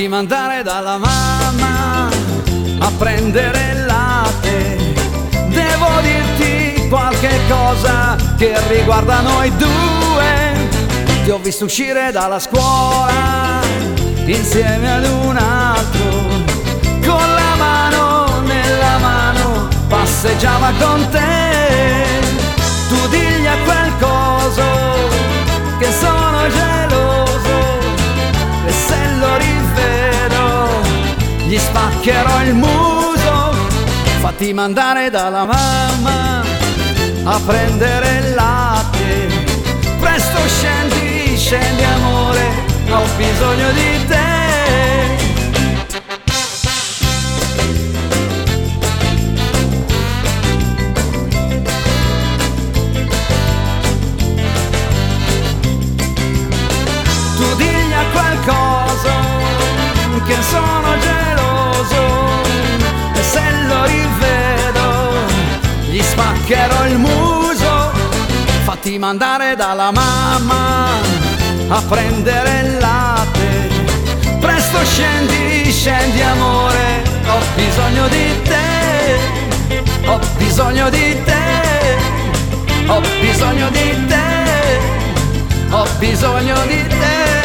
Fatti mandare dalla mamma a prendere il latte. Devo dirti qualche cosa che riguarda noi due. Ti ho visto uscire dalla scuola insieme ad un altro, con la mano nella mano passeggiava con te. Tu digli a quel coso che sono geloso, e se lo rivedo gli spaccherò il muso. Fatti mandare dalla mamma a prendere il latte. Presto scendi, scendi amore, ho bisogno di te. Tu digli a quel coso che sono geloso, e se lo rivedo gli spaccherò il muso. Fatti mandare dalla mamma a prendere il latte. Presto scendi, scendi amore, ho bisogno di te. Ho bisogno di te. Ho bisogno di te. Ho bisogno di te.